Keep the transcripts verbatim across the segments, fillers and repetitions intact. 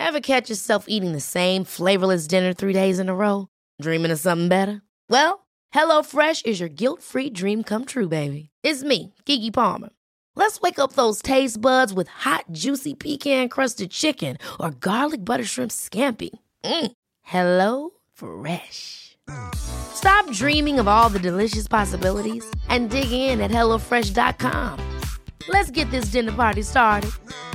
Ever catch yourself eating the same flavorless dinner three days in a row? Dreaming of something better? Well, HelloFresh is your guilt-free dream come true, baby. It's me, Keke Palmer. Let's wake up those taste buds with hot, juicy pecan-crusted chicken or garlic butter shrimp scampi. Mm. Hello Fresh. Stop dreaming of all the delicious possibilities and dig in at hello fresh dot com. Let's get this dinner party started.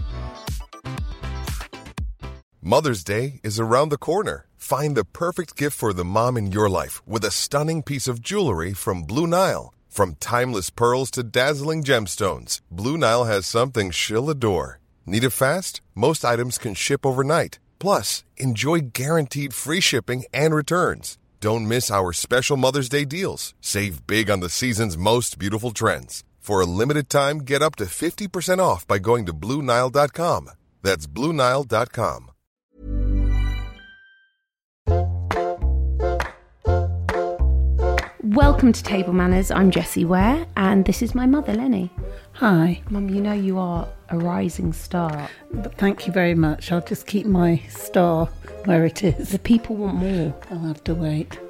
Mother's Day is around the corner. Find the perfect gift for the mom in your life with a stunning piece of jewelry from Blue Nile. From timeless pearls to dazzling gemstones, Blue Nile has something she'll adore. Need it fast? Most items can ship overnight. Plus, enjoy guaranteed free shipping and returns. Don't miss our special Mother's Day deals. Save big on the season's most beautiful trends. For a limited time, get up to fifty percent off by going to blue nile dot com. That's blue nile dot com. Welcome to Table Manners. I'm Jessie Ware, and this is my mother, Lenny. Hi. Mum, you know you are a rising star. But thank you very much. I'll just keep my star where it is. The people want more. I'll have to wait.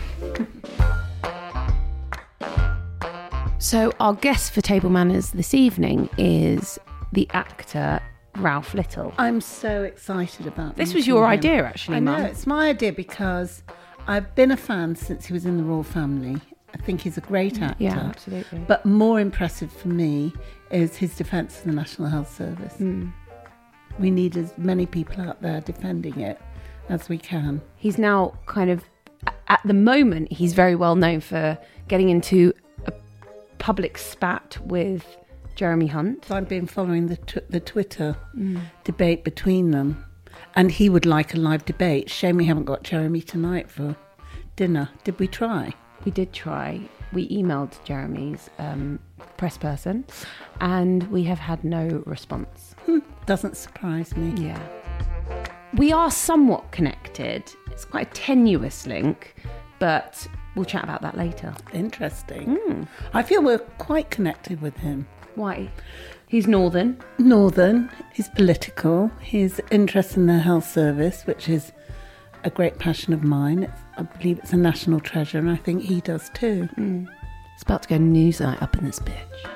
So our guest for Table Manners this evening is the actor Ralph Little. I'm so excited about this. Was your him. idea, actually, I Mum? know, it's my idea because I've been a fan since he was in the Royal Family. I think he's a great actor. Yeah, absolutely. But more impressive for me is his defence of the National Health Service. Mm. We need as many people out there defending it as we can. He's now kind of, at the moment, he's very well known for getting into a public spat with Jeremy Hunt. So I've been following the t- the Twitter mm. debate between them, and he would like a live debate. Shame we haven't got Jeremy tonight for dinner. Did we try? We did try. We emailed Jeremy's um, press person, and we have had no response. Hmm. Doesn't surprise me. Yeah. We are somewhat connected. It's quite a tenuous link, but we'll chat about that later. Interesting. Mm. I feel we're quite connected with him. Why? He's Northern. Northern. He's political. He's interested in the health service, which is a great passion of mine. It's, I believe it's a national treasure, and I think he does too. Mm. It's about to go Newsnight up in this bitch.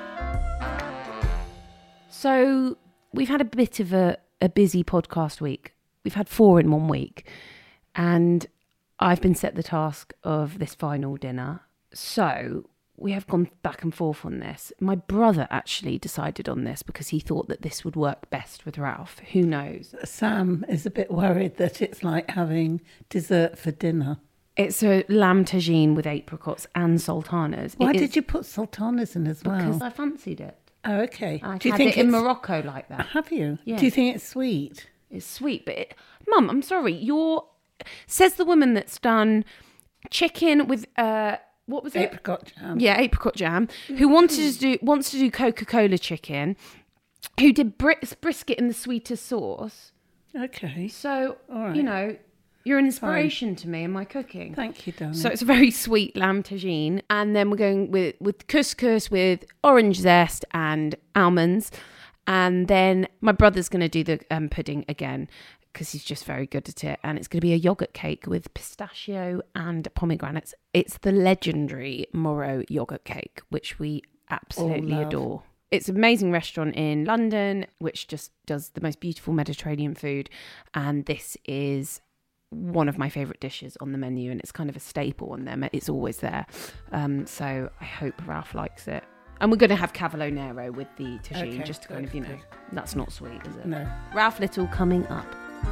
So we've had a bit of a, a busy podcast week. We've had four in one week, and I've been set the task of this final dinner. So we have gone back and forth on this. My brother actually decided on this because he thought that this would work best with Ralph. Who knows? Sam is a bit worried that it's like having dessert for dinner. It's a lamb tagine with apricots and sultanas. Why it did you put sultanas in as well? Because I fancied it. Oh, okay. I Do you had think it in it's... Morocco like that. Have you? Yeah. Do you think it's sweet? It's sweet, but it... Mum, I'm sorry. You're... Says the woman that's done chicken with... uh. What was it? Apricot jam. Yeah, apricot jam. Who wanted to do wants to do Coca-Cola chicken? Who did bris- brisket in the sweetest sauce? Okay. So All right. you know, you're an inspiration Fine. to me in my cooking. Thank you, darling. So it's a very sweet lamb tagine, and then we're going with with couscous with orange zest and almonds, and then my brother's going to do the um, pudding again, because he's just very good at it. And it's going to be a yoghurt cake with pistachio and pomegranates. It's the legendary Morrow yoghurt cake, which we absolutely oh, adore. It's an amazing restaurant in London, which just does the most beautiful Mediterranean food. And this is one of my favourite dishes on the menu. And it's kind of a staple on them. It's always there. Um, so I hope Ralph likes it. And we're going to have Cavolo Nero with the tagine, okay, just to kind good, of, you know, good. That's not sweet, is it? No. Ralph Little coming up.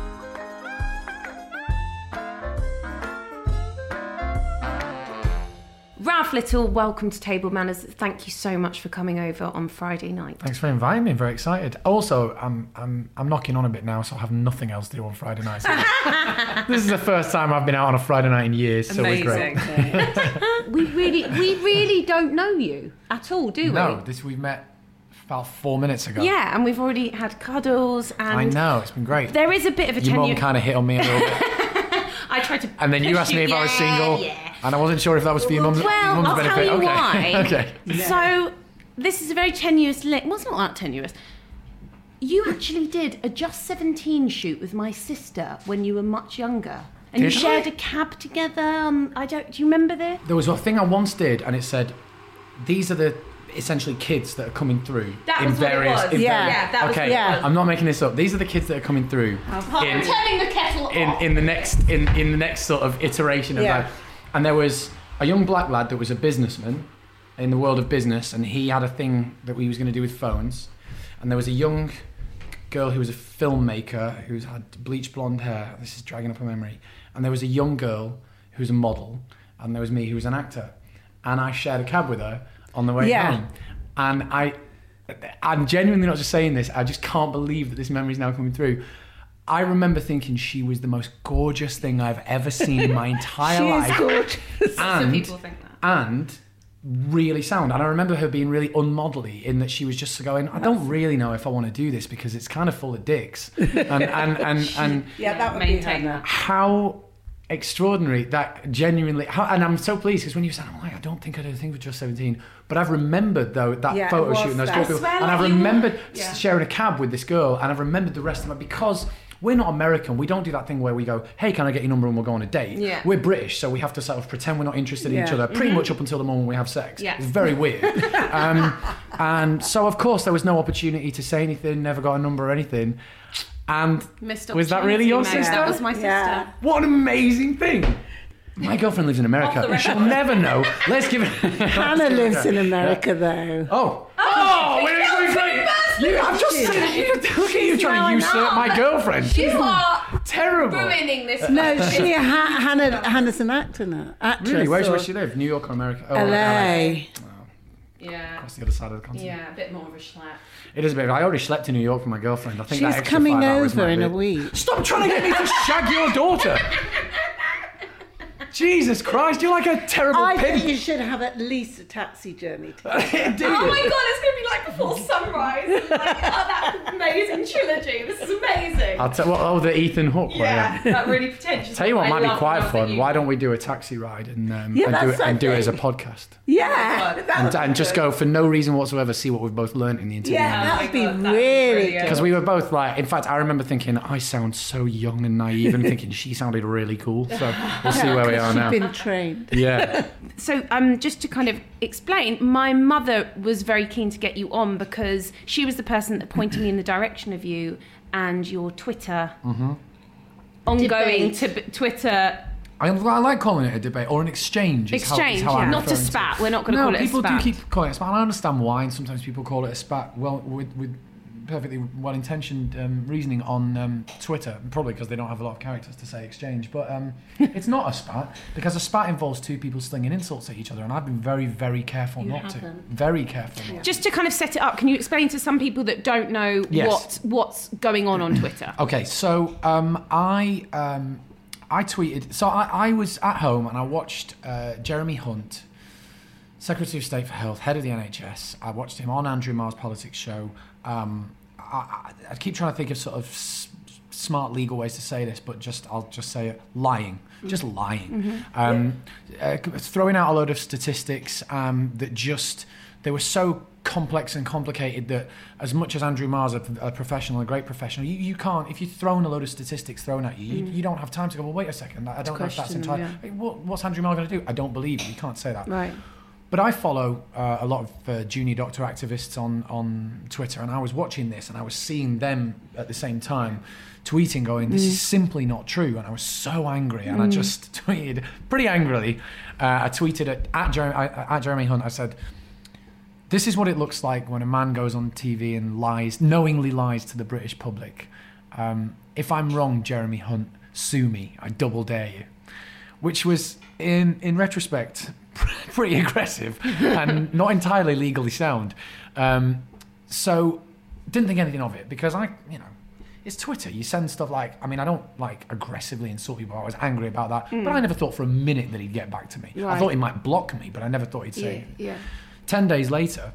Ralph Little, welcome to Table Manners. Thank you so much for coming over on Friday night. Thanks for inviting me. I'm very excited. Also, I'm I'm I'm knocking on a bit now, so I have nothing else to do on Friday nights. This is the first time I've been out on a Friday night in years, so it's great. we really we really don't know you at all, do we? No, this we've met about four minutes ago. Yeah, and we've already had cuddles, and I know, it's been great. There is a bit of a Your tenure. mum kind of hit on me a little bit. I tried to. And then you asked me if yeah, I was single, yeah. and I wasn't sure if that was for your mum's, well, your mum's I'll benefit. tell you okay. why. okay. So this is a very tenuous link. Well, it's not that tenuous. You actually did a Just seventeen shoot with my sister when you were much younger. And Did you I? shared a cab together. Um, I don't. Do you remember this? There was a thing I once did, and it said, "These are the essentially kids that are coming through That in was what it various." was. in Yeah. various- Yeah, that was okay, what it was. I'm not making this up. These are the kids that are coming through I'm in, turning the kettle in off. in the next in in the next sort of iteration of Yeah. that. And there was a young black lad that was a businessman in the world of business, and he had a thing that he was going to do with phones. And there was a young girl who was a filmmaker who's had bleached blonde hair. This is dragging up a memory. And there was a young girl who was a model, and there was me who was an actor. And I shared a cab with her on the way Yeah. home. And I, I'm genuinely not just saying this, I just can't believe that this memory is now coming through. I remember thinking she was the most gorgeous thing I've ever seen in my entire She life. is gorgeous. And, Some people think that. and really sound. And I remember her being really unmodelly in that she was just going, I don't really know if I want to do this because it's kind of full of dicks. And and and, and Yeah, that would Maintain be that. how extraordinary that genuinely how, and I'm so pleased because when you said, I'm like, I don't think I did a thing for Just seventeen, but I've remembered though that Yeah, photo it was shoot and those that. four I people, swear, and like, I've you were- remembered yeah. sharing a cab with this girl, and I've remembered the rest of it because we're not American. We don't do that thing where we go, hey, can I get your number and we'll go on a date. Yeah. We're British, so we have to sort of pretend we're not interested in each Yeah. other pretty much up until the moment we have sex. Yeah. It's very weird. um, and so of course there was no opportunity to say anything, never got a number or anything. And Missed was that really your opportunity, mate. sister? That was my sister. Yeah. What an amazing thing. My girlfriend lives in America. Off the She'll record. never know. Let's give it. Hannah lives in America, though. Oh. Oh, we're, we're great. You, I'm just saying, you, look at you trying to usurp my girlfriend. You are Terrible. ruining this. No, she ha- Hannah Hannah's an actor now. Actress. Really? Where's or where she live? New York or America? Oh, L A. Yeah. That's the other side of the continent. Yeah, a bit more of a schlep. It is a bit. I already slept in New York with my girlfriend. I think that She's extra coming five hours over might in be- a week. Stop trying to get me to shag your daughter. Jesus Christ, you're like a terrible I pimp. think you should have at least a taxi journey. To Do Oh you? my god, it's going to be like Before Sunrise. Like, oh, that amazing trilogy. This is amazing. I'll tell. What, oh, the Ethan Hawke one. yeah, that really pretentious. Tell you what I might be love quite love fun. that you- Why don't we do a taxi ride and um, Yeah, and, do that's it, and do it as a something. podcast yeah, God. that and, would be and just good. go for no reason whatsoever. See what we've both learnt in the interview. Yeah, Oh that my would be God, that'd be really brilliant. Because we were both like, in fact, I remember thinking I sound so young and naive, and thinking she sounded really cool. So we'll see where we are She's now. been trained. Yeah. So, um, just to kind of explain, my mother was very keen to get you on because she was the person that pointed me in the direction of you and your Twitter, Mm-hmm. ongoing Debate. to Twitter I, I like calling it a debate or an exchange. is how- is exchange. how I'm yeah. Not a referring to spat. We're not going to No, call it a people spat. do keep calling it a spat. And I understand why, and sometimes people call it a spat. Well, with, with perfectly well-intentioned um, reasoning on um, Twitter, probably because they don't have a lot of characters to say exchange. But um, it's not a spat because a spat involves two people slinging insults at each other, and I've been very, very careful You not haven't. to. Very careful. Not Just to kind of set it up, can you explain to some people that don't know Yes. what what's going on on Twitter? to. Okay, so um, I um, I tweeted. So I, I was at home and I watched uh, Jeremy Hunt, Secretary of State for Health, head of the N H S. I watched him on Andrew Marr's Politics show. Um, I, I, I keep trying to think of sort of s- smart legal ways to say this, but just I'll just say it: lying, just lying, um, uh, throwing out a load of statistics um, that just they were so complex and complicated that as much as Andrew Marr's a, a professional, a great professional, you, you can't, if you're thrown a load of statistics thrown at you, you, you don't have time to go, well, wait a second, I don't know if that's question, entirely, yeah. Hey, what, what's Andrew Marr going to do? I don't believe you, you can't say that. Right. But I follow uh, a lot of uh, junior doctor activists on, on Twitter, and I was watching this and I was seeing them at the same time tweeting, going, this is simply not true. And I was so angry, and I just tweeted pretty angrily. Uh, I tweeted at, at, Jeremy, at Jeremy Hunt, I said, this is what it looks like when a man goes on T V and lies, knowingly lies to the British public. Um, if I'm wrong, Jeremy Hunt, sue me. I double dare you. Which was, in in retrospect, pretty aggressive and not entirely legally sound. Um, so didn't think anything of it because I, you know, it's Twitter. You send stuff like, I mean, I don't like aggressively insult people. I was angry about that, but I never thought for a minute that he'd get back to me. I Right. thought he might block me, but I never thought he'd say. yeah. Ten days later,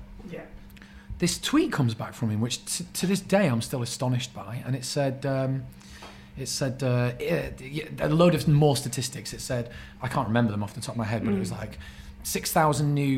this tweet comes back from him, which t- to this day I'm still astonished by, and it said, um, it said uh, a load of more statistics. It said, I can't remember them off the top of my head, but it was like six thousand new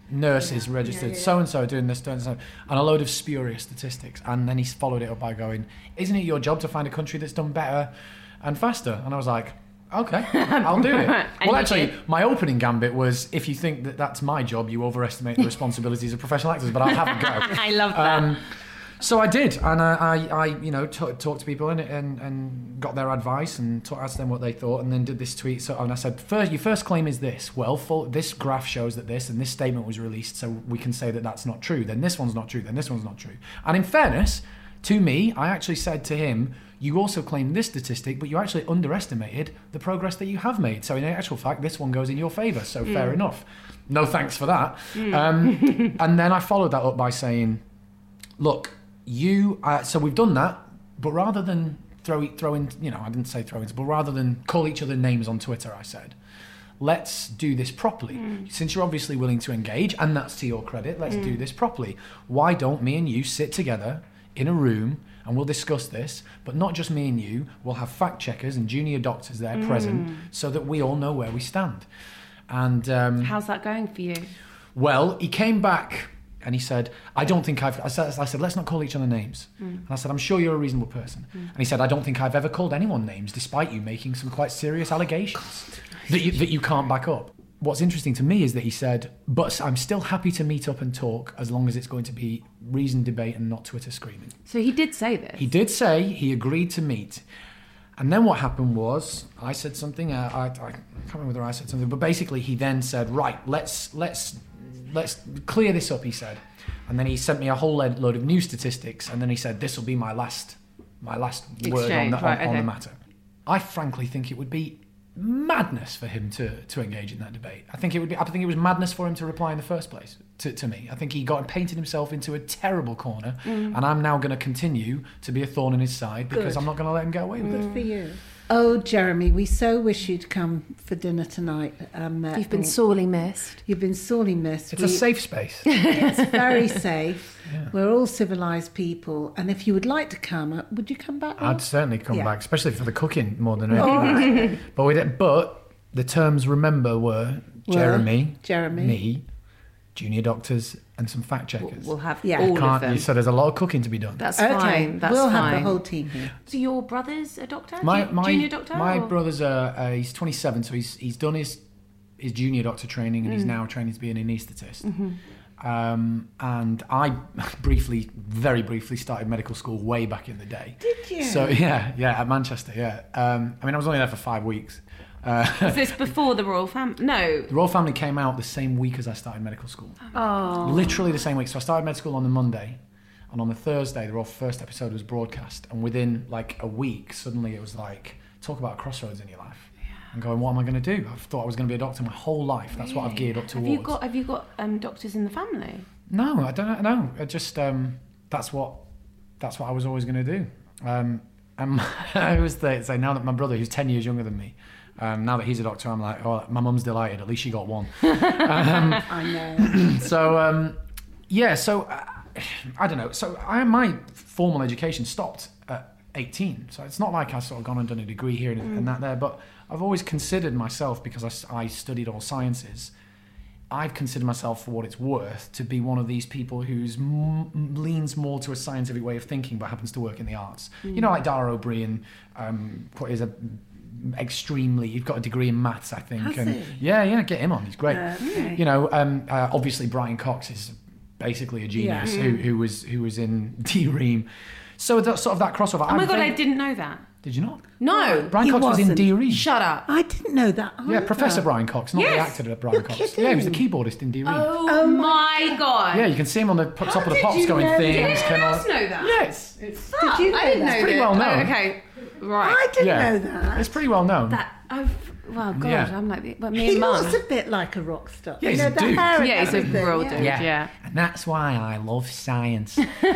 nurses Yeah, registered, yeah, yeah. so-and-so doing this, doing so, and a load of spurious statistics. And then he followed it up by going, isn't it your job to find a country that's done better and faster? And I was like, okay, I'll do it. And Well, you actually, did. my opening gambit was, if you think that that's my job, you overestimate the responsibilities of professional actors, but I'll have a go. I love that. Um, so I did, and I, I, I you know, t- talked to people and, and and got their advice and t- asked them what they thought, and then did this tweet. So and I said, first, your first claim is this. Well, full, this graph shows that this, and this statement was released, so we can say that that's not true. Then this one's not true. Then this one's not true. And in fairness to me, I actually said to him, you also claim this statistic, but you actually underestimated the progress that you have made. So in actual fact, this one goes in your favour. So mm. fair enough. No thanks for that. Mm. Um, and then I followed that up by saying, look, you. Uh, so we've done that, but rather than throw throw in, you know, I didn't say throw in, but rather than call each other names on Twitter, I said, let's do this properly. Mm. Since you're obviously willing to engage, and that's to your credit, let's mm. do this properly. Why don't me and you sit together in a room and we'll discuss this, but not just me and you, we'll have fact checkers and junior doctors there mm. present so that we all know where we stand. And um, how's that going for you? Well, he came back and he said, I don't think I've, I said, I said let's not call each other names. Mm. And I said, I'm sure you're a reasonable person. Mm. And he said, I don't think I've ever called anyone names, despite you making some quite serious allegations that you, that you can't back up. What's interesting to me is that he said, but I'm still happy to meet up and talk as long as it's going to be reasoned debate and not Twitter screaming. So he did say this? He did say he agreed to meet. And then what happened was, I said something, uh, I, I can't remember whether I said something, but basically he then said, right, let's let's let's clear this up, he said. And then he sent me a whole load of new statistics, and then he said, this will be my last my last Exchange, word on the, on, right, on okay. the matter. I frankly think it would be madness for him to to engage in that debate. I think it would be. I think it was madness for him to reply in the first place to, to me. I think he got and painted himself into a terrible corner, mm. and I'm now going to continue to be a thorn in his side because Good. I'm not going to let him get away with Good it. Good for you. Oh, Jeremy, we so wish you'd come for dinner tonight. Um, uh, You've been sorely missed. You've been sorely missed. It's we, a safe space. It's very safe. Yeah. We're all civilised people, and if you would like to come, uh, would you come back? Rob? I'd certainly come Yeah. back, especially for the cooking more than anything. But we did, but the terms, remember, were Were Jeremy, Jeremy. me, junior doctors, and some fact checkers. We'll have Yeah. all of Can't, them. so there's a lot of cooking to be done. That's Okay, fine. That's we'll fine. have the whole team here. So your brother's a doctor? My Ju- my junior doctor? my or? brother's uh, uh, he's twenty-seven, so he's he's done his his junior doctor training, and mm. he's now training to be an anaesthetist. Mm-hmm. Um, and I briefly, very briefly, started medical school way back in the day. Did you? So yeah, yeah, at Manchester. Yeah. Um, I mean, I was only there for five weeks. Uh, Is this before the royal family? No. The royal family came out the same week as I started medical school. Oh. Literally the same week. So I started med school on the Monday, and on the Thursday, the royal first episode was broadcast. And within like a week, suddenly it was like, talk about a crossroads in your life. Yeah. And going, what am I going to do? I thought I was going to be a doctor my whole life. That's what I've geared up towards. Have you got Have you got um, doctors in the family? No, I don't know. I just um, that's what that's what I was always going to do. Um, and I was there, say now that my brother, who's ten years younger than me. Um, now that he's a doctor, I'm like, oh, my mum's delighted. At least she got one. um, I know. so, um, yeah, so, uh, I don't know. So, I, my formal education stopped at eighteen. So, it's not like I've sort of gone and done a degree here and, mm. and that there. But I've always considered myself, because I, I studied all sciences, I've considered myself, for what it's worth, to be one of these people who's m- leans more to a scientific way of thinking, but happens to work in the arts. Mm. You know, like Dara O'Brien, um, is a... extremely you've got a degree in maths, I think. Has and he? yeah yeah get him on, he's great. Uh, okay. You know, um uh, obviously Brian Cox is basically a genius. Yeah. who, who was who was in D-Ream, so that sort of that crossover. Oh my I'm god, very- I didn't know that. Did you not? No. Brian He Cox was in wasn't. D-Ream. Shut up. I didn't know that. Yeah, either. Professor Brian Cox, not Yes. the actor of Brian You're Cox. kidding. Yeah, he was the keyboardist in D-Ream. Oh, Oh my god. Yeah, you can see him on the p- top of the did pops you going know things. Did anyone kind else of- know that? Yes, it's, Fuck, Did you know I didn't that? know It's pretty that. well known. Oh, okay. Right. I didn't yeah, know that. it's pretty well known. That oh well god, Yeah. I'm like well, me He and Mum. was a bit like a rock star. Yeah, you he's know, a the dude. hair and Yeah, he's a everything, real yeah. dude. Yeah. Yeah. And that's why I love science.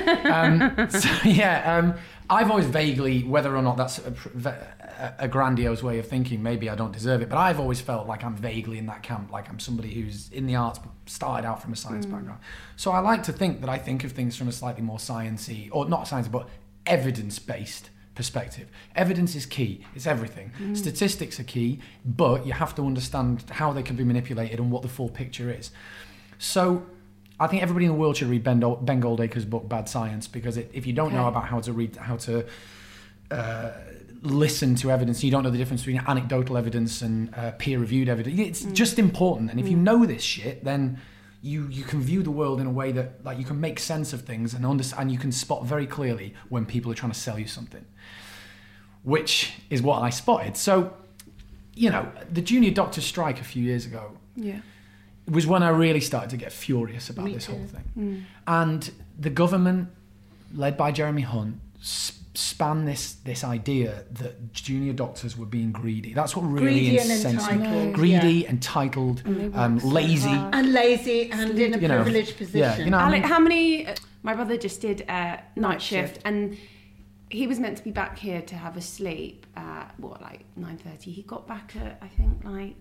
um, so, yeah, um, I've always vaguely, whether or not that's a, a, a grandiose way of thinking, maybe I don't deserve it, but I've always felt like I'm vaguely in that camp, like I'm somebody who's in the arts, but started out from a science mm. background. So I like to think that I think of things from a slightly more sciencey, or not science, but evidence-based perspective. Evidence is key. It's everything. Mm. Statistics are key, but you have to understand how they can be manipulated and what the full picture is. So I think everybody in the world should read Ben, Dol- Ben Goldacre's book Bad Science, because it, if you don't Okay. know about how to read, how to uh, listen to evidence, you don't know the difference between anecdotal evidence and uh, peer-reviewed evidence. It's mm. just important. And if mm. you know this shit, then you you can view the world in a way that, like, you can make sense of things and understand, and you can spot very clearly when people are trying to sell you something, which is what I spotted. So, you know, the junior doctors' strike a few years ago. Yeah. Was when I really started to get furious about Me this too. whole thing. Mm. And the government, led by Jeremy Hunt, sp- span this this idea that junior doctors were being greedy. That's what really Greedy and incensed me. entitled, Greedy, yeah. entitled, And they um, work so lazy. hard. And lazy and in a You know, privileged position. yeah, you know, I Alec, mean- how many? Uh, my brother just did uh, night, Night shift, shift. and he was meant to be back here to have a sleep at what, like nine thirty. He got back at I think like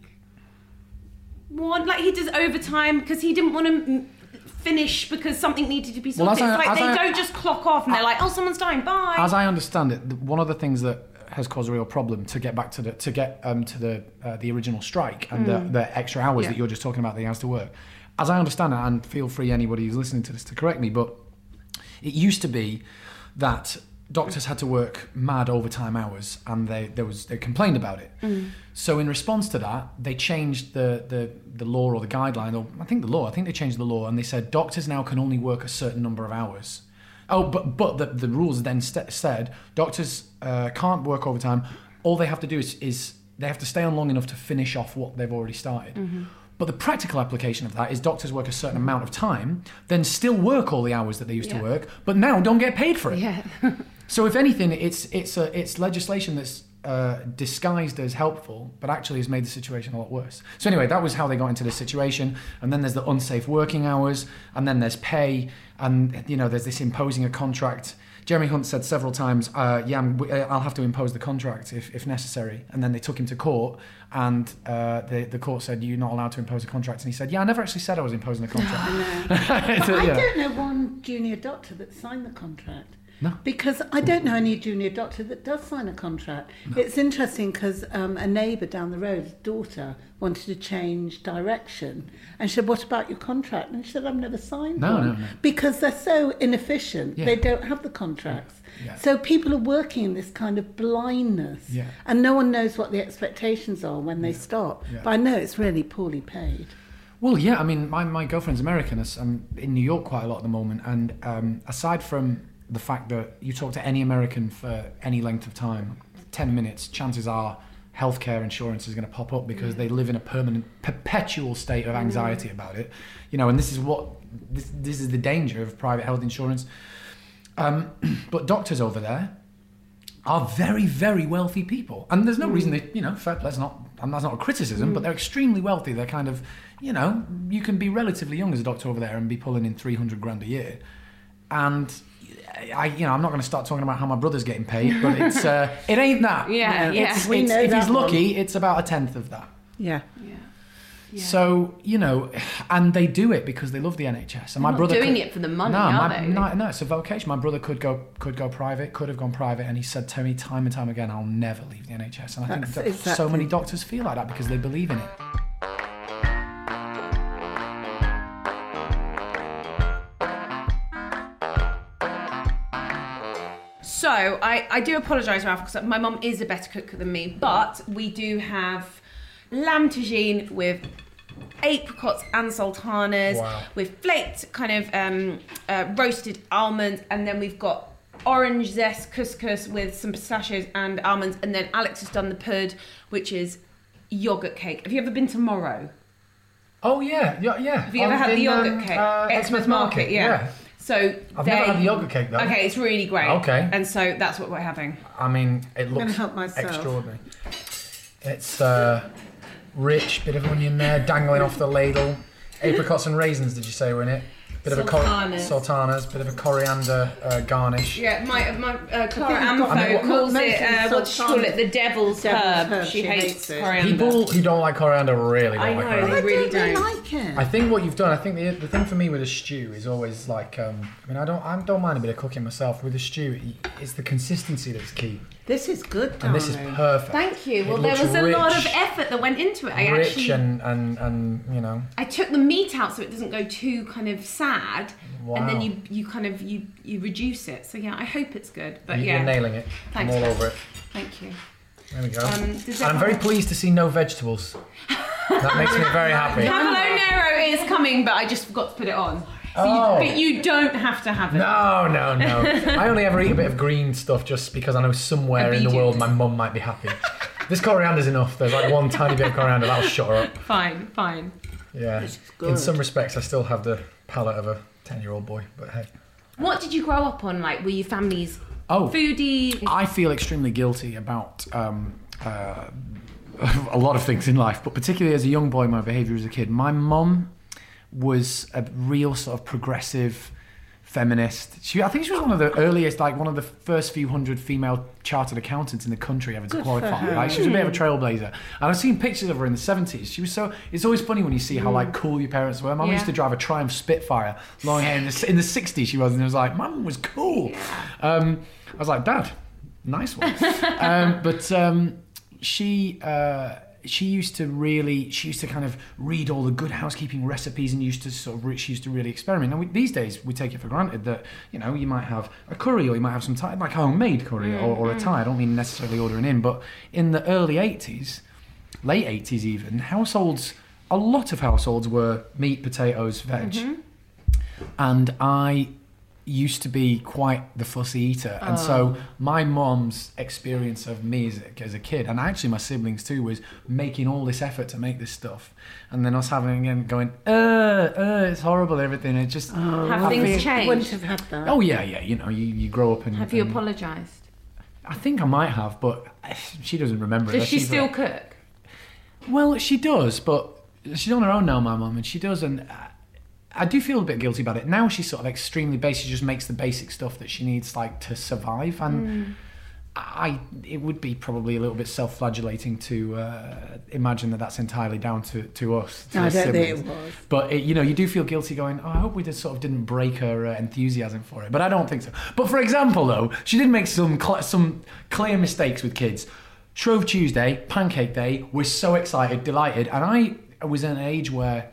one. Like he does overtime because he didn't want to finish because something needed to be Well, as sorted. I- it's like as they I- don't just clock off and they're like, oh, someone's dying. Bye. As I understand it, the- one of the things that has caused a real problem to get back to the to get um, to the uh, the original strike and the, the extra hours Yeah. that you're just talking about that he has to work. As I understand it, and feel free anybody who's listening to this to correct me, but it used to be that doctors had to work mad overtime hours, and they there was they complained about it. Mm. So in response to that, they changed the, the the law or the guideline, or I think the law. I think they changed the law, and they said doctors now can only work a certain number of hours. Oh, but but the, the rules then st- said doctors uh, can't work overtime. All they have to do is, is they have to stay on long enough to finish off what they've already started. Mm-hmm. But the practical application of that is doctors work a certain amount of time, then still work all the hours that they used Yeah. to work, but now don't get paid for it. Yeah. So if anything, it's it's a, it's legislation that's uh, disguised as helpful, but actually has made the situation a lot worse. So anyway, that was how they got into this situation. And then there's the unsafe working hours, and then there's pay, and you know there's this imposing a contract. Jeremy Hunt said several times, uh, yeah, I'm, I'll have to impose the contract if, if necessary. And then they took him to court, and uh, the, the court said, you're not allowed to impose a contract. And he said, yeah, I never actually said I was imposing a contract. So, I yeah. don't know one junior doctor that signed the contract. No. Because I don't know any junior doctor that does sign a contract. No. It's interesting because um, a neighbour down the road's daughter wanted to change direction. And she said, what about your contract? And she said, I've never signed No, one. no, no. Because they're so inefficient. Yeah. They don't have the contracts. Yeah. So people are working in this kind of blindness. Yeah. And no one knows what the expectations are when they Yeah. stop. Yeah. But I know it's really poorly paid. Well, yeah, I mean, my, my girlfriend's American. I'm in New York quite a lot at the moment. And um, aside from the fact that you talk to any American for any length of time, ten minutes, chances are healthcare insurance is going to pop up because they live in a permanent, perpetual state of anxiety about it. You know, and this is what, this, this is the danger of private health insurance. Um, but doctors over there are very, very wealthy people. And there's no reason they, you know, fair, that's not, and that's not a criticism, mm. but they're extremely wealthy. They're kind of, you know, you can be relatively young as a doctor over there and be pulling in three hundred grand a year. And I, you know, I'm not going to start talking about how my brother's getting paid, but it's, uh, it ain't that. Yeah, it's, yeah. It's, We know if that he's lucky, one. it's about a tenth of that. Yeah. Yeah. Yeah. So, you know, and they do it because they love the N H S. And my not brother doing could, it for the money, no, are my, they? No, no, it's a vocation. My brother could go could go private, could have gone private, and he said to me time and time again, I'll never leave the N H S. And I think That's that exactly. so many doctors feel like that because they believe in it. So I, I do apologise, Ralph, because my mum is a better cook than me, but we do have lamb tagine with apricots and sultanas, Wow. with flaked kind of um, uh, roasted almonds, and then we've got orange zest couscous with some pistachios and almonds, and then Alex has done the pud, which is yoghurt cake. Have you ever been to Morrow? Oh yeah, yeah, yeah. Have you ever On- had the in, yoghurt um, cake? Uh, Exmouth Market, yeah. So I've they- never had the yoghurt cake though. Okay, it's really great. Okay. And so that's what we're having. I mean, it gonna looks help myself. extraordinary. It's uh, rich, bit of onion there, dangling off the ladle. Apricots and raisins, did you say were in it? Bit of a cor- Sultanas. sultanas, bit of a coriander uh, garnish. Yeah, my my uh, Clara you've got- Amfo I mean, calls most it, of the uh, what does she call it, the devil's, Devil's herb. herb. She, She hates, hates it. coriander. People who don't like coriander really don't I like know, coriander. they I really don't, don't. like it. I think what you've done, I think the the thing for me with a stew is always like, um, I mean, I don't I don't mind a bit of cooking myself. With a stew, it's the consistency that's key. This is good, darling. And this is perfect. Thank you. It Well, there looks was a rich, lot of effort that went into it. I rich actually, and, and, and, you know. I took the meat out so it doesn't go too kind of sad, Wow. and then you you kind of you you reduce it. So yeah, I hope it's good. But You- yeah, You're nailing it. Thanks. I'm all over it. Thank you. There we go. Um, and does I'm that- very pleased to see no vegetables. That makes me very happy. Cavolo Nero is coming, but I just forgot to put it on. So Oh. you, but you don't have to have it. No, no, no. I only ever eat a bit of green stuff just because I know somewhere in the Obedient. world my mum might be happy. This coriander's enough. There's like one tiny bit of coriander. That'll shut her up. Fine, fine. Yeah. This is In good. some respects, I still have the palate of a ten-year-old boy. But hey. What did you grow up on? Like, were your families Oh. foodie? I feel extremely guilty about um, uh, a lot of things in life, but particularly as a young boy, my behaviour as a kid. My mum was a real sort of progressive feminist. She, I think she was one of the earliest, like one of the first few hundred female chartered accountants in the country ever to Good qualify. for her. Like she was a bit of a trailblazer. And I've seen pictures of her in the seventies. She was so. It's always funny when you see how like cool your parents were. My mum Yeah. used to drive a Triumph Spitfire, long hair. In the, in the sixties, she was, and it was like, Mum was cool. Um, I was like, Dad, nice one. um, but um, she. Uh, She used to really, she used to kind of read all the Good Housekeeping recipes and used to sort of, re- she used to really experiment. Now, we, these days, we take it for granted that, you know, you might have a curry or you might have some Thai, like homemade curry or, or a Thai. I don't mean necessarily ordering in, but in the early eighties, late eighties even, households, a lot of households were meat, potatoes, veg. And I used to be quite the fussy eater, and so my mom's experience of me as a, as a kid, and actually my siblings too, was making all this effort to make this stuff, and then us having again going, uh, uh, it's horrible, everything. It just, Oh, Have lovely. things changed? Wouldn't have had that. oh yeah, yeah, you know, you, you grow up and Have you and- apologised? I think I might have, but she doesn't remember. Does it. she She's still like- cook? Well, she does, but she's on her own now, my mum, and she does, and I do feel a bit guilty about it. Now she's sort of extremely basic, she just makes the basic stuff that she needs, like, to survive, and Mm. I, it would be probably a little bit self-flagellating to uh, imagine that that's entirely down to, to us, to I the don't think siblings. it was. But, it, you know, you do feel guilty going, oh, I hope we just sort of didn't break her uh, enthusiasm for it. But I don't think so. But for example, though, she did make some cl- some clear mistakes with kids. Shrove Tuesday, Pancake Day, we're so excited, delighted. And I was in an age where,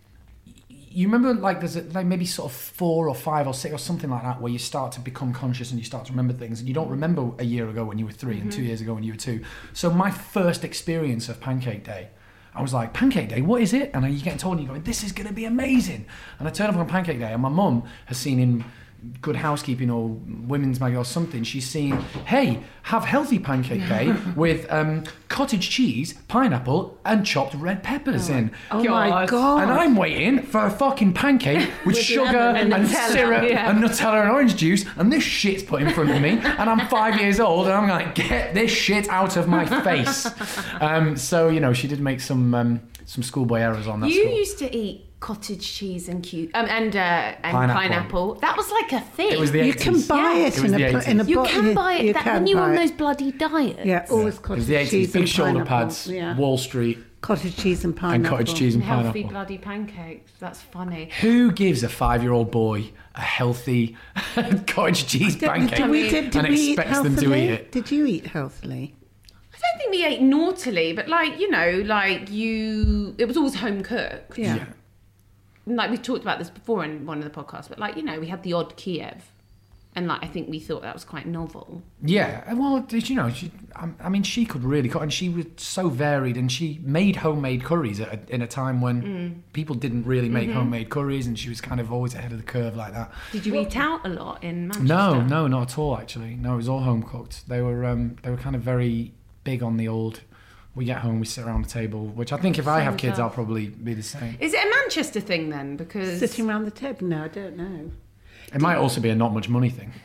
you remember, like, there's a, like maybe sort of four or five or six or something like that, where you start to become conscious and you start to remember things, and you don't remember a year ago when you were three and two years ago when you were two. So my first experience of Pancake Day, I was like, Pancake Day, what is it? And you get told, and you're going, this is going to be amazing. And I turn up on Pancake Day, and my mum has seen in Good Housekeeping or Women's Mag or something, she's seen, hey, have healthy Pancake Day with um, cottage cheese, pineapple, and chopped red peppers in. Oh my God. God. And I'm waiting for a fucking pancake with, sugar lemon and, and Nutella, syrup yeah. and Nutella and orange juice, and this shit's put in front of me, and I'm five years old, and I'm like, get this shit out of my face. Um, so, you know, she did make some um, some schoolboy errors on that You score. used to eat cottage cheese and cu- um, and uh, and Pineapple. pineapple. That was like a thing. It was the You eighties. can buy Yeah. it, It was in, the a, pl- eighties. in a You bottle. can buy it that can when you're buy on it. those bloody diets. Yeah, always It cottage was the eighties. cheese Big and shoulder pineapple. pads, Yeah. Wall Street, Cottage cheese and and pineapple. cottage cheese and And healthy pineapple. bloody pancakes. That's funny. Who gives a five-year-old boy a healthy cottage cheese Did, pancake did we, did, did and we eat expects them healthily? to eat it? Did you eat healthily? I don't think we ate naughtily, but like, you know, like you, it was always home cooked. Yeah. Yeah. Like we talked about this before in one of the podcasts, but like, you know, we had the odd Kiev. And like, I think we thought that was quite novel. Yeah, well, did you know? She, I, I mean, she could really cook, and she was so varied, and she made homemade curries at a, in a time when Mm. people didn't really make Mm-hmm. homemade curries, and she was kind of always ahead of the curve like that. Did you eat out a lot in Manchester? No, no, not at all. Actually, no, it was all home cooked. They were, um, they were kind of very big on the old. We get home, we sit around the table, which I think if I Same have kids, as us. I'll probably be the same. Is it a Manchester thing then? Because Sitting around the table? No, I don't know. It might also be a not much money thing.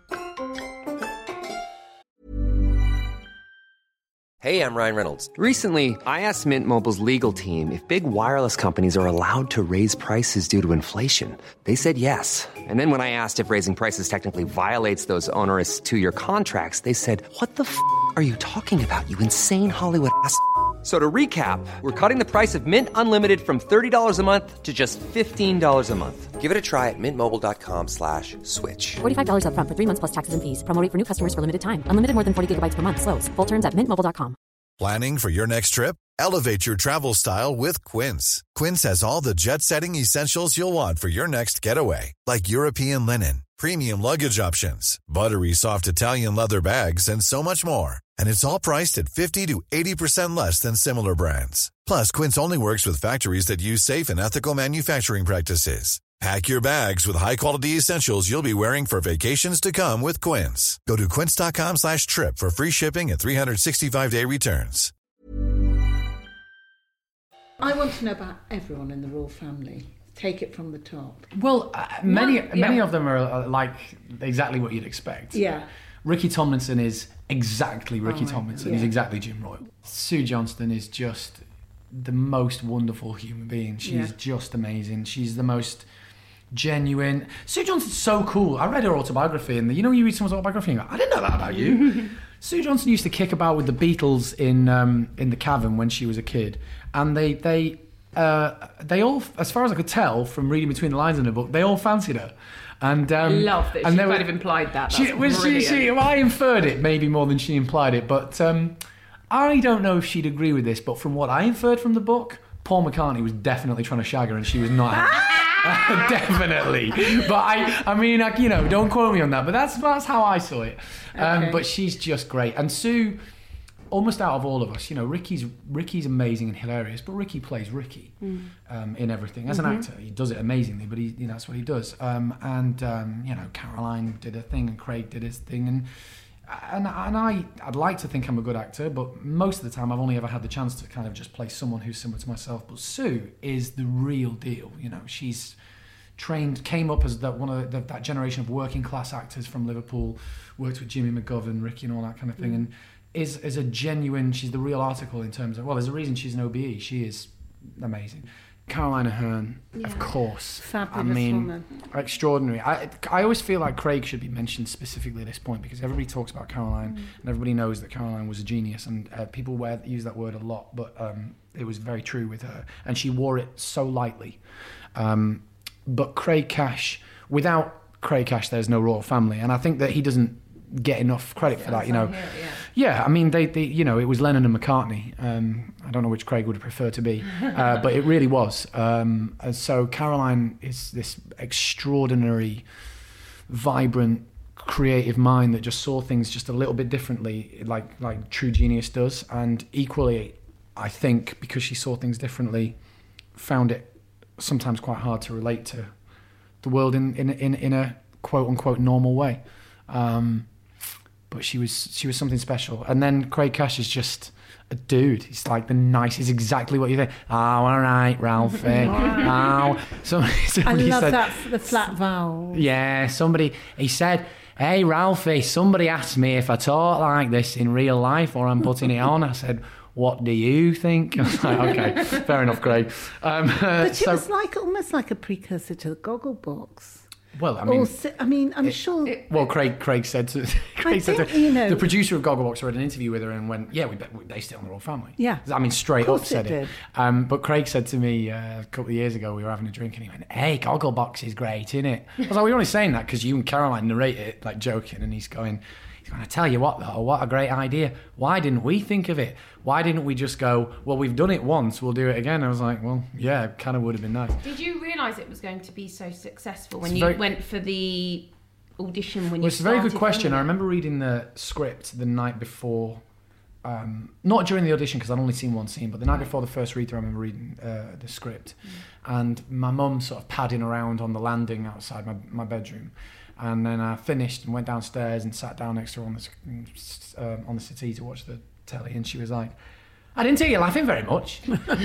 Hey, I'm Ryan Reynolds. Recently, I asked Mint Mobile's legal team if big wireless companies are allowed to raise prices due to inflation. They said yes. And then when I asked if raising prices technically violates those onerous two-year contracts, they said, what the f*** are you talking about, you insane Hollywood ass f- So to recap, we're cutting the price of Mint Unlimited from thirty dollars a month to just fifteen dollars a month. Give it a try at mintmobile.com slash switch. forty-five dollars up front for three months plus taxes and fees. Promo rate for new customers for limited time. Unlimited more than forty gigabytes per month. Slows full terms at mint mobile dot com. Planning for your next trip? Elevate your travel style with Quince. Quince has all the jet-setting essentials you'll want for your next getaway, like European linen, premium luggage options, buttery soft Italian leather bags, and so much more. And it's all priced at fifty to eighty percent less than similar brands. Plus, Quince only works with factories that use safe and ethical manufacturing practices. Pack your bags with high-quality essentials you'll be wearing for vacations to come with Quince. Go to quince.com slash trip for free shipping and three sixty-five day returns. I want to know about everyone in the royal family. Take it from the top. Well, uh, many What? many Yeah. of them are uh, like exactly what you'd expect. Yeah. Ricky Tomlinson is exactly Ricky Oh, Tomlinson. yeah. He's exactly Jim Royal. Sue Johnston is just the most wonderful human being. She's Yeah. just amazing. She's the most genuine. Sue Johnston's so cool. I read her autobiography, and you know, you read someone's autobiography, and you go, I didn't know that about you. Sue Johnston used to kick about with the Beatles in um, in the Cavern when she was a kid, and they they uh, they all, as far as I could tell from reading between the lines in the book, they all fancied her. And um, Love that and she they kind were- of implied that. That's she, well, she, brilliant. she, well, I inferred it maybe more than she implied it, but um, I don't know if she'd agree with this. But from what I inferred from the book, Paul McCartney was definitely trying to shag her, and she was not. Definitely, but I, I mean, like, you know, don't quote me on that. But that's that's how I saw it. Um, Okay. But she's just great, and Sue, almost out of all of us, you know, Ricky's Ricky's amazing and hilarious, but Ricky plays Ricky um, in everything as an actor. He does it amazingly, but he, you know, that's what he does. Um, and um, you know, Caroline did her thing, and Craig did his thing, and and and I, I'd like to think I'm a good actor, but most of the time I've only ever had the chance to kind of just play someone who's similar to myself. But Sue is the real deal. You know, she's trained, came up as that one of the, that generation of working class actors from Liverpool, worked with Jimmy McGovern, Ricky, and all that kind of thing, and is is a genuine. She's the real article in terms of, well, there's a reason she's an O B E. She is amazing. Caroline Aherne, of course. Fabulous I mean, woman. extraordinary. I I always feel like Craig should be mentioned specifically at this point, because everybody talks about Caroline, and everybody knows that Caroline was a genius, and uh, people wear, use that word a lot, but um, it was very true with her, and she wore it so lightly. Um, but Craig Cash, without Craig Cash, there's no royal family, and I think that he doesn't get enough credit for that. You know, yeah. I mean, they, they, you know, it was Lennon and McCartney. Um, I don't know which Craig would prefer to be, uh, but it really was. Um, and so Caroline is this extraordinary, vibrant, creative mind that just saw things just a little bit differently, like like true genius does. And equally, I think because she saw things differently, found it sometimes quite hard to relate to the world in in in, in a quote unquote normal way. Um, but she was she was something special. And then Craig Cash is just a dude. He's like the nice. He's exactly what you think. Oh, all right, Ralphie. Oh, somebody, I somebody love said, that, the flat vowel. yeah, somebody, he said, hey, Ralphie, somebody asked me if I talk like this in real life or I'm putting it on. I said, what do you think? I was like, okay, fair enough, Craig. Um, But it so, was like almost like a precursor to the Gogglebox. well, I mean, Also, I mean, I'm sure. well, Craig Craig said to, Craig said think, to you know- the producer of Gogglebox read an interview with her and went, yeah, we, we based it on the royal family. Yeah. I mean, straight Of course up said it it. did. Um, but Craig said to me uh, a couple of years ago, we were having a drink, and he went, hey, Gogglebox is great, isn't it? I was like, we're only saying that because you and Caroline narrate it, like joking, and he's going, he's going to tell you what, though, what a great idea. Why didn't we think of it? Why didn't we just go, well, we've done it once, we'll do it again? I was like, well, yeah, it kind of would have been nice. Did you realise it was going to be so successful when It's you very- went for the audition? When Well, you it's a very good started question. I filming it? remember reading the script the night before, um, not during the audition because I'd only seen one scene, but the night before the first read through, I remember reading uh, the script, Mm. and my mum sort of padding around on the landing outside my, my bedroom, and then I finished and went downstairs and sat down next to her on the uh, on the settee to watch the telly, and she was like, I didn't see you laughing very much.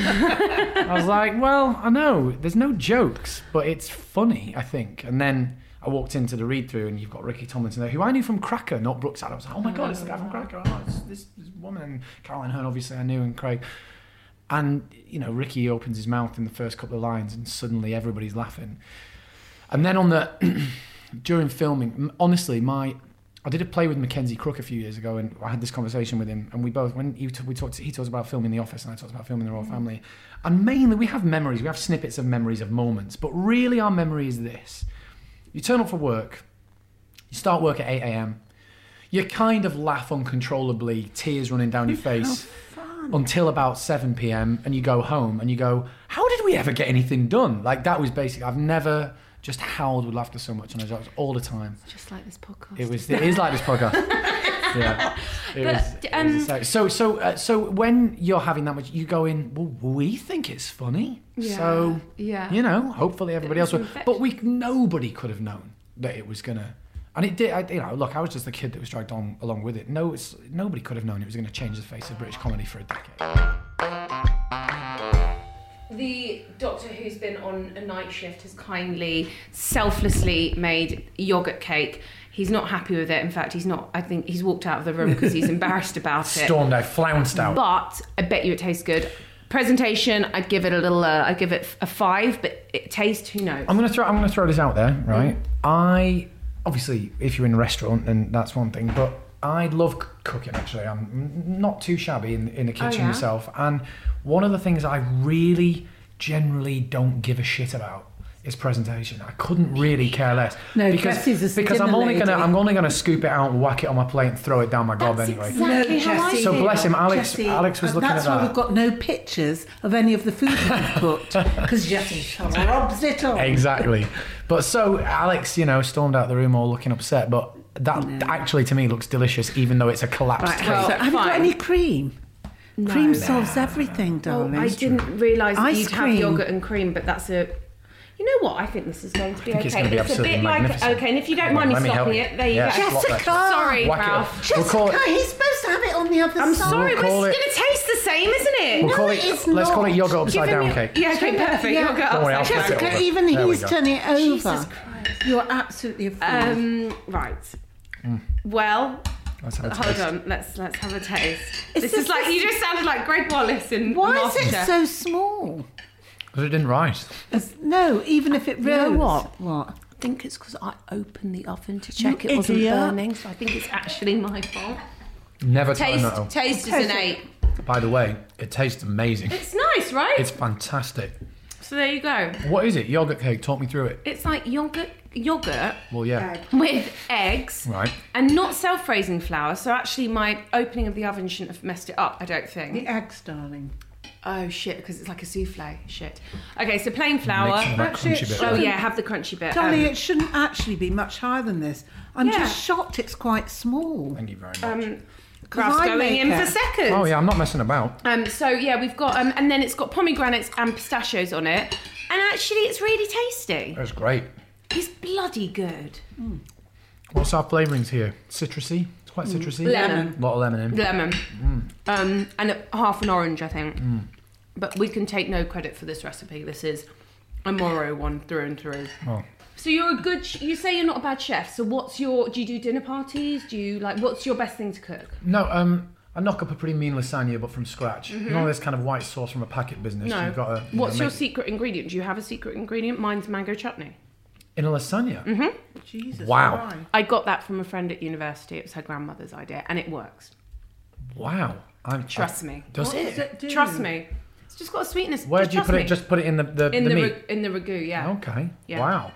I was like, well, I know, there's no jokes, but it's funny, I think. And then I walked into the read-through and you've got Ricky Tomlinson there, who I knew from Cracker, not Brookside. I was like, oh my God, it's the guy from Cracker. Oh, it's this, this woman. And Caroline Aherne, obviously, I knew, and Craig. And, you know, Ricky opens his mouth in the first couple of lines and suddenly everybody's laughing. And then on the, during filming, honestly, my, I did a play with Mackenzie Crook a few years ago, and I had this conversation with him, and we both, when he, we talked, he talks about filming The Office, and I talked about filming The Royal Family, and mainly we have memories, we have snippets of memories of moments, but really our memory is this. You turn up for work, you start work at eight a.m, you kind of laugh uncontrollably, tears running down your face, until about seven p.m, and you go home, and you go, how did we ever get anything done? Like, that was basically, I've never... just howled with laughter so much on our jokes all the time. Just like this podcast. It was. It is like this podcast. yeah. It But, was, it um, was exciting. so so uh, so when you're having that much, you go in. Well, we think it's funny. Yeah, So yeah. you know, hopefully everybody else was will. infectious. But we nobody could have known that it was gonna. And it did. I, you know, look, I was just the kid that was dragged on along with it. No, it's nobody could have known it was going to change the face of British comedy for a decade. The doctor who's been on a night shift has kindly, selflessly made yogurt cake. He's not happy with it. In fact, he's not. I think he's walked out of the room because he's embarrassed about it. Stormed out, flounced out. But I bet you it tastes good. Presentation, I'd give it a little. Uh, I'd give it a five, but it taste, who knows? I'm gonna throw. I'm gonna throw this out there, right? Mm. I obviously, if you're in a restaurant, then that's one thing. But I love c- cooking. Actually, I'm not too shabby in in the kitchen oh, yeah? myself. And one of the things I really, generally don't give a shit about is presentation. I couldn't really care less. No, because Jessie's a because I'm only lady. gonna I'm only gonna scoop it out and whack it on my plate and throw it down my gob That's anyway. exactly No, how I Jessie. So feel. bless him, Alex. Jessie, Alex was uh, looking that's at why that. we've got no pictures of any of the food we've cooked, because Jessie robs it all. Exactly. But so Alex, you know, stormed out the room all looking upset, but that No. actually to me looks delicious, even though it's a collapsed Right, cake. well, so have you got fine. any cream? No. Cream solves everything, Oh, darling. I didn't realise that Ice you'd have cream. yogurt and cream, but that's a. You know what? I think this is going to be think okay. it's gonna be a absolutely bit like magnificent. okay, and if you don't Come on, mind let me me help stopping you. it, there you Yeah, go. slot that. Jessica! Sorry, Whack it up. Ralph. We'll Jessica, call it- he's supposed to have it on the other I'm side. sorry, but call it's it- going to taste the same, isn't it? We'll call No, it, it's let's call it not. yogurt upside Give him down your- cake. Yeah, okay, perfect. Yeah. Yogurt Don't worry, I'll upside flip it down. over. Jessica, even There we he's go. done it over. Jesus Christ. You're absolutely a fool. Um, right. Well, Let's have a hold taste. on. Let's let's have a taste. Is this this is like the- you just sounded like Greg Wallace in Why is it MasterChef. so small? Because it didn't rise. As- no, even if it rose. You know what? What? I think it's because I opened the oven to check You it wasn't idiot. burning, so I think it's actually my fault. Never Taste, tried that. taste is an eight. By the way, it tastes amazing. It's nice, right? It's fantastic. so there you go. What is it? Yogurt cake. Talk me through it. It's like yogurt, yogurt Well, yeah. with eggs, Right. and not self-raising flour. So actually, my opening of the oven shouldn't have messed it up. I don't think. The eggs, darling. Oh shit, because it's like a souffle. Shit. Okay, so plain flour. Make some of that Actually, crunchy it bit. Oh should- yeah, have the crunchy bit. Darling, Um, it shouldn't actually be much higher than this. I'm Yeah. just shocked it's quite small. Thank you very much. um, Ralph's I going make in it. for seconds. oh yeah, I'm not messing about. Um, so yeah, we've got um, and then it's got pomegranates and pistachios on it, and actually it's really tasty. That's great. It's bloody good. What's our flavourings here? Citrusy. It's quite citrusy. Lemon. A lot of lemon in. Lemon, Mm. um, and a, half an orange, I think. But we can take no credit for this recipe. This is a Moro one through and through. Oh. So you're a good. Sh- you say you're not a bad chef. So what's your? Do you do dinner parties? Do you like? What's your best thing to cook? No, um, I knock up a pretty mean lasagna, but from scratch. None of this kind of white sauce from a packet business. No. You've got to, you What's know, your make- secret ingredient? Do you have a secret ingredient? Mine's mango chutney. in a lasagna? Mm-hmm. Jesus. Wow. why? I got that from a friend at university. It was her grandmother's idea, and it works. Wow. I'm, Trust I- me. Does What it? does it do? Trust me. It's just got a sweetness. Where just do you trust put me. it? Just put it in the the, in the the, meat. ra- in the ragu, yeah. Okay. Yeah. Wow.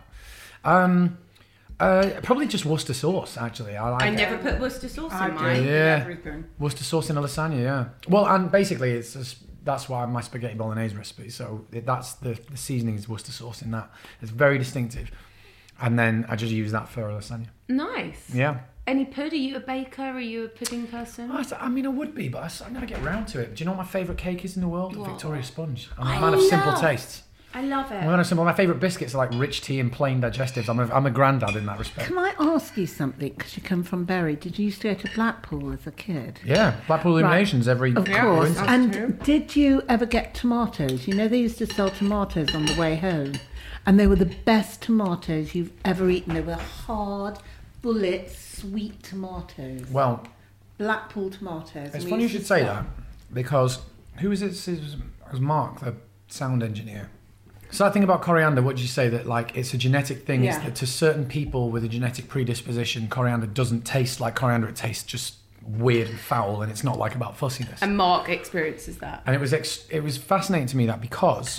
Um, uh, probably just Worcester sauce. Actually, I like. I it. never put Worcester sauce I in do. mine. Yeah. Everything. Worcester sauce in a lasagna. Yeah. Well, and basically, it's just, that's why my spaghetti bolognese recipe. So it, that's the, the seasoning is Worcester sauce in that. It's very distinctive, and then I just use that for a lasagna. Nice. Yeah. Any pud? Are you a baker? Are you a pudding person? I, I mean, I would be, but I, s- I never get round to it. Do you know what my favourite cake is in the world? What? Victoria Sponge. I'm a I man of simple love- tastes. I love it. I'm a man of simple. My favourite biscuits are like rich tea and plain digestives. I'm a, I'm a granddad in that respect. Can I ask you something? Because you come from Bury. Did you used to go to Blackpool as a kid? Yeah, Blackpool Illuminations every Of every course. winter. And did you ever get tomatoes? You know they used to sell tomatoes on the way home, and they were the best tomatoes you've ever eaten. They were hard, bullet, sweet tomatoes. Well, Blackpool tomatoes. it's And we funny you used should to say sell- that because who is it? It was, it was Mark, the sound engineer, So I think about coriander. What did you say that like it's a genetic thing? Yeah. Is that to certain people with a genetic predisposition, coriander doesn't taste like coriander. It tastes just weird and foul, and it's not like about fussiness. And Mark experiences that. And it was ex- it was fascinating to me that because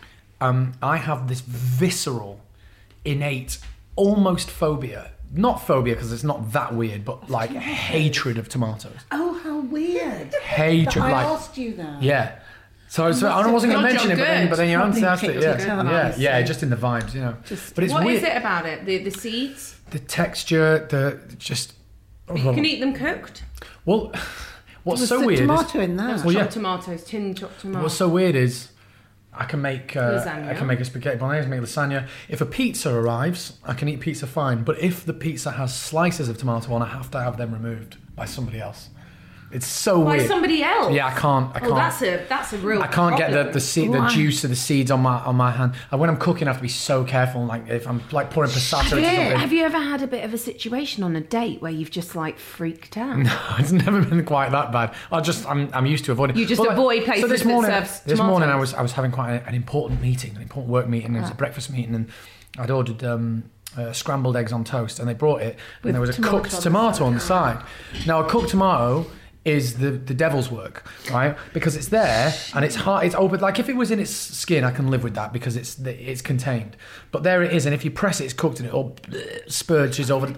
um, I have this visceral, innate, almost phobia. Not phobia because it's not that weird, but like hatred of tomatoes. Oh, how weird. Hatred. But I like, asked you that. Yeah. So, so I wasn't going to God, mention it, you're but then, good. but then you Probably answered it. picked Yeah, it up, yeah, honestly. yeah. Just in the vibes, you know. Just- but it's What weird. is it about it? The the seeds? The texture, the just. But you can eat them cooked. Well, what's There's so the weird? tomato is, in there. There's Well, chopped yeah. tomatoes, tin chopped tomatoes. What's so weird is, I can make uh, Lasagna. I can make a spaghetti bolognese, make lasagna. If a pizza arrives, I can eat pizza fine. But if the pizza has slices of tomato on, I have to have them removed by somebody else. It's so By weird. somebody else? Yeah, I can't. I can't. Oh, that's a that's a real I can't get the problem. the, seed, the Why? juice of the seeds on my on my hand. And when I'm cooking, I have to be so careful. Like if I'm like pouring passata Have you, into something. have you ever had a bit of a situation on a date where you've just like freaked out? No, it's never been quite that bad. I just I'm I'm used to avoiding. You just But, like, avoid places so this that morning, serves This morning I tomatoes. was I was having quite a, an important meeting, an important work meeting. It was a breakfast meeting, and I'd ordered um, uh, scrambled eggs on toast, and they brought it, With and there was a tomato cooked on the tomato side. on the side. Now a cooked tomato is the, the devil's work, right? Because it's there and it's hard. It's open. Like if it was in its skin, I can live with that because it's it's contained. But there it is, and if you press it, it's cooked and it all spurges over. The,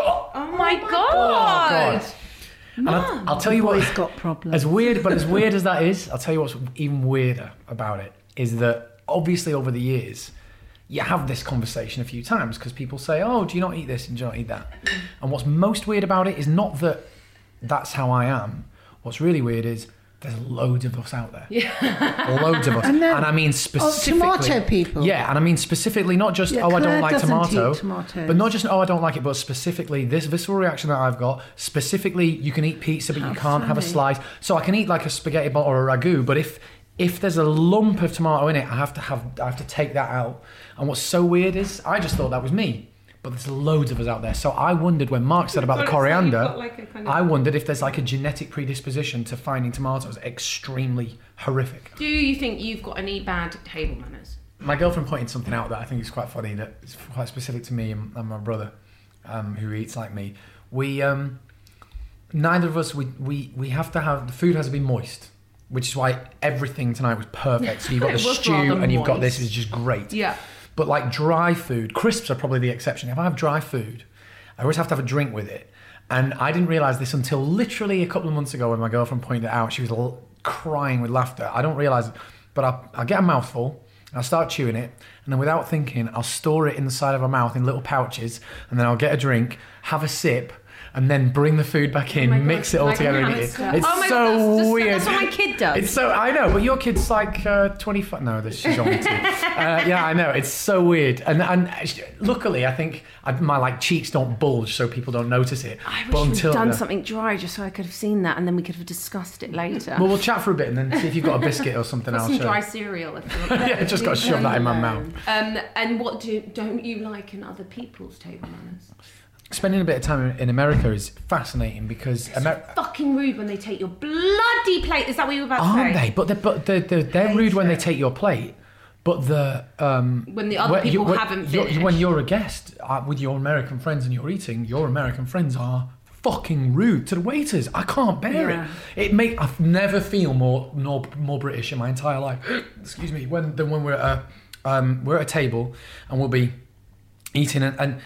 Oh my god! God. And I'll, I'll tell you what. Boy's got problems. As weird, but as weird as that is, I'll tell you what's even weirder about it is that obviously over the years, you have this conversation a few times because people say, "Oh, do you not eat this and do you not eat that?" And what's most weird about it is not that that's how I am. What's really weird is there's loads of us out there. Yeah. Loads of us. And And, then- I mean specifically. tomato people. Yeah, and I mean specifically not just, Yeah, oh, I Claire don't like doesn't tomato. eat tomatoes. But not just, oh, I don't like it, but specifically this visceral reaction that I've got. Specifically, you can eat pizza, but How you can't have a funny. slice. So I can eat like a spaghetti bol or a ragu, but if if there's a lump of tomato in it, I have to have I have to take that out. And what's so weird is I just thought that was me. But there's loads of us out there. So I wondered when Mark said about the So it's like you've coriander, got like a kind of- I wondered if there's like a genetic predisposition to finding tomatoes extremely horrific. Do you think you've got any bad table manners? My girlfriend pointed something out that I think is quite funny, that it's quite specific to me and, and my brother, um, who eats like me. We, um, neither of us, we, we, we have to have, the food has to be moist, which is why everything tonight was perfect. So you've got It the was stew rather and you've got moist. this, is just great. Yeah. But like dry food, crisps are probably the exception. If I have dry food, I always have to have a drink with it. And I didn't realise this until literally a couple of months ago when my girlfriend pointed it out. She was l- crying with laughter. I don't realise it, but I'll, I'll get a mouthful, I'll start chewing it, and then without thinking, I'll store it in the side of my mouth in little pouches, and then I'll get a drink, have a sip, and then bring the food back in, Oh my God, mix it all like a together and eat it. hamster. It's Oh my so God, that's just- weird. that's what my kid does. It's so, I know, but your kid's like uh, twenty-five. No, this- she's only two. uh, yeah, I know. It's so weird. And and luckily, I think I, my like cheeks don't bulge, so people don't notice it. I wish but we'd until done the- something dry just so I could have seen that, and then we could have discussed it later. Well, we'll chat for a bit and then see if you've got a biscuit or something Got else. some dry cereal if you want. Yeah, just got to shove that in my mouth. Um, and what do don't you like in other people's table manners? Spending a bit of time in America is fascinating because Amer- Fucking rude when they take your bloody plate. Is that what you were about to aren't say? they? But they're, but they're, they're, they're rude when they take your plate. But the um, When the other when people when- haven't you're- finished. when you're a guest uh, with your American friends and you're eating, your American friends are fucking rude to the waiters. I can't bear Yeah. it. It make I've never feel more more more British in my entire life. Excuse me. When than when we're at a, um, we're at a table and we'll be eating and. and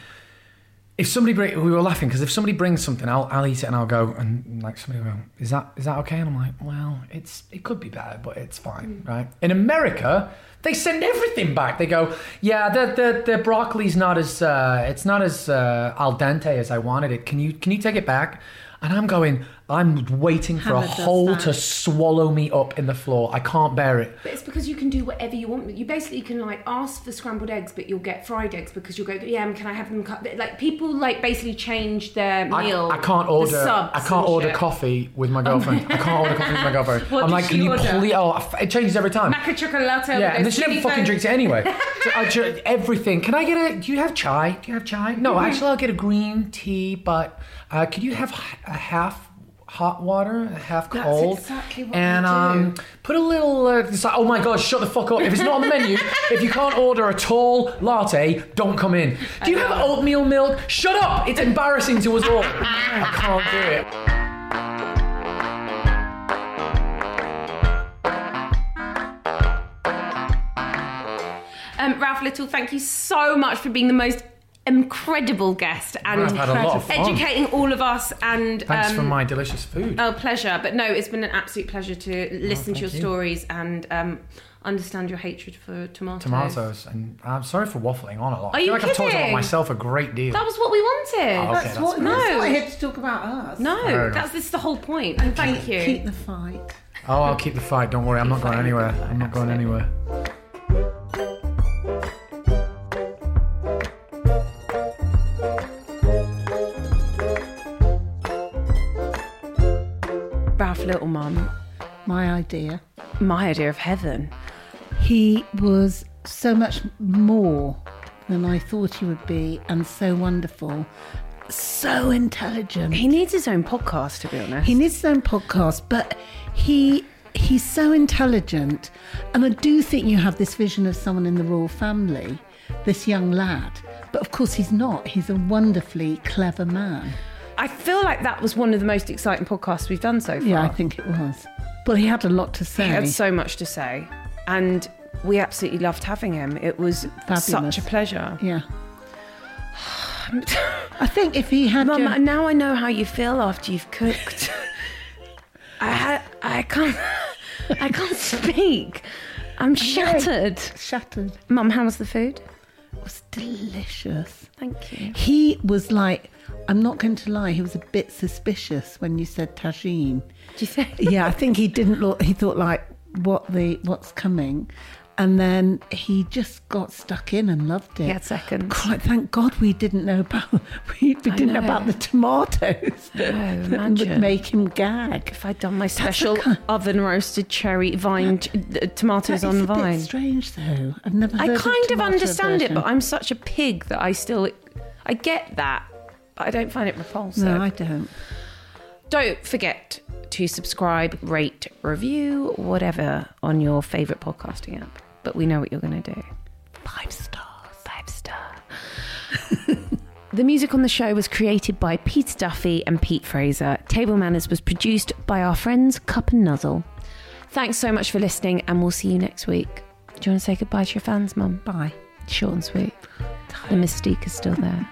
if somebody bring, we were laughing because if somebody brings something, I'll I'll eat it and I'll go and like somebody will go, is that is that okay? And I'm like, well, it's it could be better, but it's fine, right? In America, they send everything back. They go, yeah, the the, the broccoli's not as uh, it's not as uh, al dente as I wanted it. Can you can you take it back? And I'm going, I'm waiting for a Hannah does hole that. to swallow me up in the floor. I can't bear it. But it's because you can do whatever you want. You basically can like ask for scrambled eggs, but you'll get fried eggs because you'll go, yeah, can I have them cut? Like people like basically change their I, meal. I can't the order. subs I can't and order shit. coffee with my girlfriend. I can't order coffee with my girlfriend. What I'm does like, she can you order? please? Oh, it changes every time. Maca chocolate. Yeah, and then she never fucking drinks it anyway. So I ju- everything. Can I get a? Do you have chai? Do you have chai? No, actually, I'll get a green tea. But uh, could you have h- a half hot water, half That's cold. exactly what and we do. um, put a little. Uh, it's like, oh my God! Shut the fuck up! If it's not on the menu, if you can't order a tall latte, don't come in. Do you have oatmeal milk? Shut up! It's embarrassing to us all. I can't do it. Um, Ralph Little, thank you so much for being the most incredible guest and I've had a lot of fun. educating all of us. And Thanks um, for my delicious food. Oh, pleasure. But no, it's been an absolute pleasure to listen to your you. stories and um, understand your hatred for tomatoes. Tomatoes, and I'm sorry for waffling on a lot. Are I feel you like I've talked kidding? about myself a great deal. That was what we wanted. Oh, okay, That's that's what, fine. No. that's not here to talk about us. No, Fair enough. that's this is the whole point. And thank keep, you. Keep the fight. Oh, I'll keep the fight. Don't worry, I'm not going fighting anywhere. the good fight, I'm not going absolutely. anywhere. Ralph Little, Mum, My idea. my idea of heaven. He was so much more than I thought he would be, and so wonderful, so intelligent. He needs his own podcast, to be honest. He needs his own podcast, but he he's so intelligent, and I do think you have this vision of someone in the royal family, this young lad. But of course he's not. He's a wonderfully clever man. I feel like that was one of the most exciting podcasts we've done so far. Yeah, I think it was. But he had a lot to say. He had so much to say, and we absolutely loved having him. It was Fabulous. such a pleasure. Yeah. I think if he had... Mum, your- now I know how you feel after you've cooked. I ha- I can't I can't speak. I'm shattered. Shattered. Mum, how was the food? It was delicious. Thank you. He was like, I'm not going to lie, he was a bit suspicious when you said tagine. Do you think? Yeah, I think he didn't look, he thought like, what the, what's coming? And then he just got stuck in and loved it. He had seconds. Quite, thank God we didn't know about, we, we didn't know. know. about the tomatoes. No, that would imagine. make him gag. If I'd done my special the kind- oven roasted cherry vine t- uh, tomatoes That on is the a bit vine. strange though. I've never heard I of kind of tomato understand it, version. but I'm such a pig that I still I get that, but I don't find it repulsive. No, I don't. Don't forget to subscribe, rate, review, whatever on your favourite podcasting app. But we know what you're going to do. Five stars. Five star. The music on the show was created by Pete Duffy and Pete Fraser. Table Manners was produced by our friends Cup and Nuzzle. Thanks so much for listening, and we'll see you next week. Do you want to say goodbye to your fans, Mum? Bye. Short and sweet. The mystique is still there.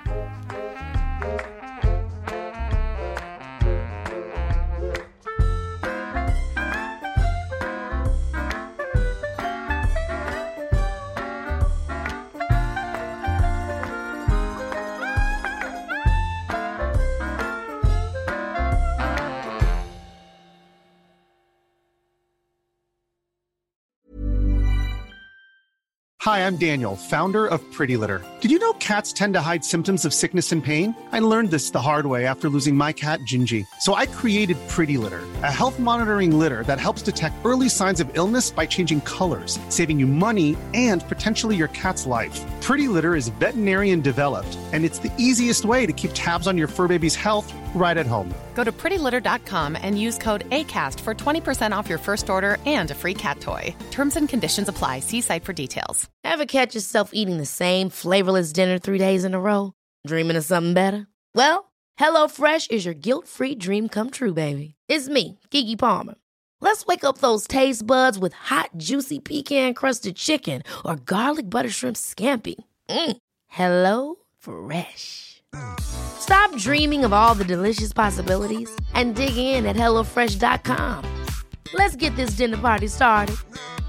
Hi, I'm Daniel, founder of Pretty Litter. Did you know cats tend to hide symptoms of sickness and pain? I learned this the hard way after losing my cat, Gingy. So I created Pretty Litter, a health monitoring litter that helps detect early signs of illness by changing colors, saving you money and potentially your cat's life. Pretty Litter is veterinarian developed, and it's the easiest way to keep tabs on your fur baby's health right at home. Go to pretty litter dot com and use code ACAST for twenty percent off your first order and a free cat toy. Terms and conditions apply. See site for details. Ever catch yourself eating the same flavorless dinner three days in a row? Dreaming of something better? Well, HelloFresh is your guilt-free dream come true, baby. It's me, Keke Palmer. Let's wake up those taste buds with hot, juicy pecan-crusted chicken or garlic butter shrimp scampi. Mm. Hello Fresh. Stop dreaming of all the delicious possibilities and dig in at hello fresh dot com. Let's get this dinner party started.